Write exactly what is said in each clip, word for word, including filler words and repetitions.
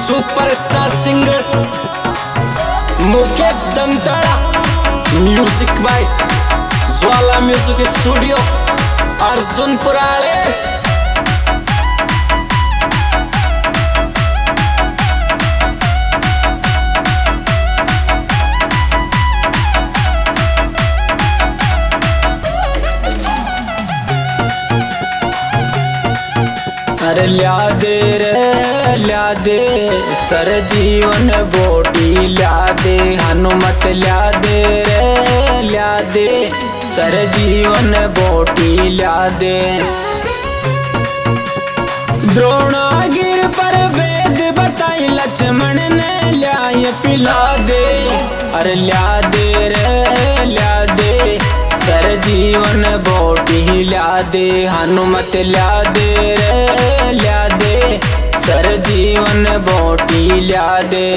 Superstar singer Mukesh Dantada, music by Jwala music studio Arjun Purale. अरे ल्या दे रे ल्या दे सर जीवन बोटी ल्या दे, हनुमत ल्या दे रे ल्या दे सर जीवन बोटी ल्या दे। द्रोणागिर पर वेद बताई लक्ष्मण ने ल्याय पिला दे। अरे ल्या दे रे ल्या दे सर जीवन बोटी ल्या दे, हनुमत ल्या दे रे ल्या दे सर जीवन बोटी ल्या दे।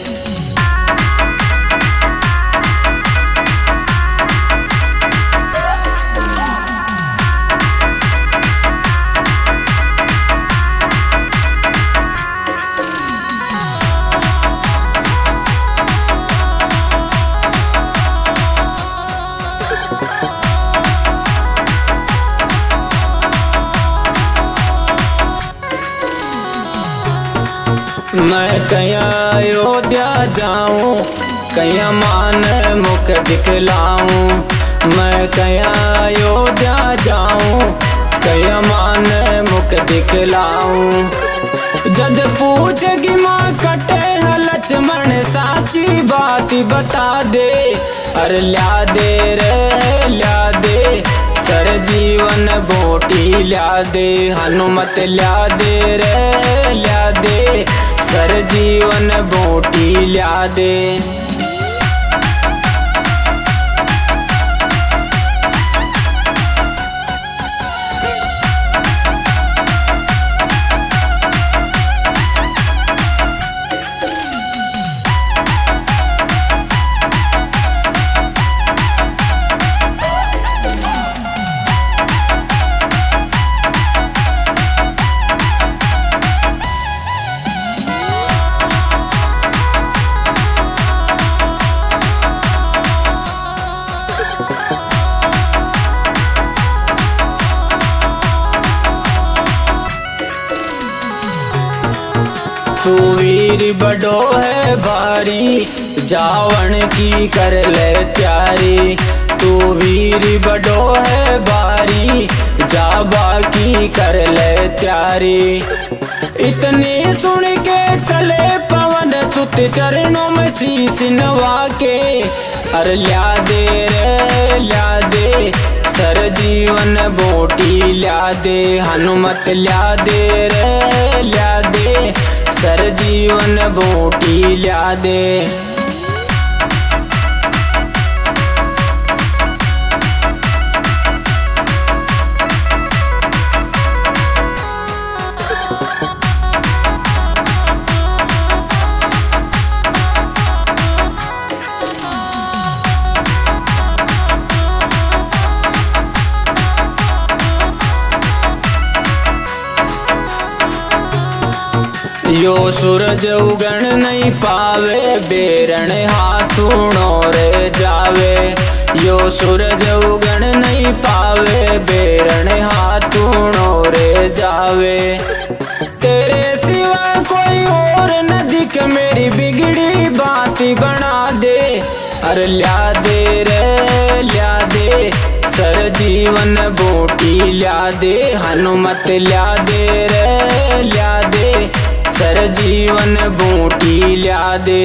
मैं कया अयोध्या जाऊं, कया मान मुख दिखलाऊं। मैं कया अयोध्या जाऊं, कया मान मुख दिखलाऊं। जद पूछेगी माँ कटे लक्ष्मण साची बात बता दे। अरे ल्या दे रे ल्या दे सर जीवन बोटी ल्या दे, हनुमत ल्या दे रे ल्या दे सर जीवन बोटी ल्या दे। तू वीर बड़ो है भारी, जावन की कर ले त्यारी। तू वीर बड़ो है भारी, जाबा की कर ले त्यारी। इतनी सुन के चले पवन सुत चरणों में शीश नवा के। अरे ल्या दे रे ल्या दे सर जीवन बोटी ल्या दे, हनुमत ल्या दे रे ल्या दे सर जीवन बोटी ल्या दे। यो सूरज उगण नहीं पावे, बेरण हाथूणों रे जावे। यो सूरज उगण नहीं पावे, बेरण हाथूणों रे जावे। तेरे सिवा कोई और न दिख, मेरी बिगड़ी बात बना दे। अरे ल्या दे रे ल्या दे सर जीवन बोटी ल्या दे, हनुमत ल्या दे रे ल्या दे सर जीवन बोटी ल्या दे।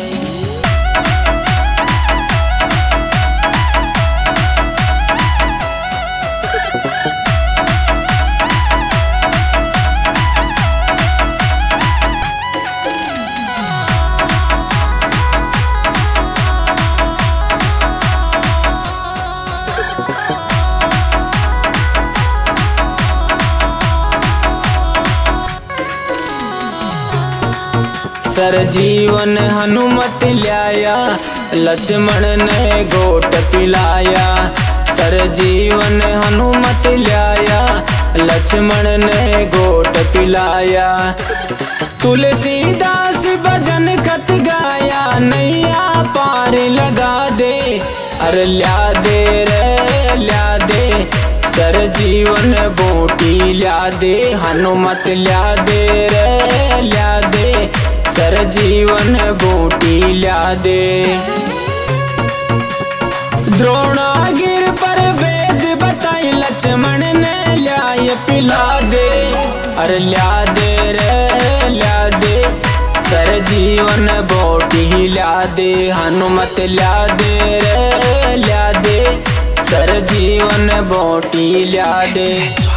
सर जीवन हनुमत ल्याया, लक्ष्मण ने गोट पिलाया। सर जीवन हनुमत ल्याया, लक्ष्मण ने गोट पिलाया। तुलसीदास कोई भजन खत गाया नैया पार लगा दे। अरे ल्या दे रे ल्या दे सर जीवन बूटी ल्या दे। हनुमत ल्या दे रे ल्या दे सर जीवन बूटी ल्या दे। द्रोणागिर पर वेद बताई लक्ष्मण ने ल्याय पिला दे। अरे ल्या दे रे ल्या दे सर जीवन बूटी ल्या दे। हनुमत ल्या दे रे ल्या दे सर जीवन बूटी ल्या दे।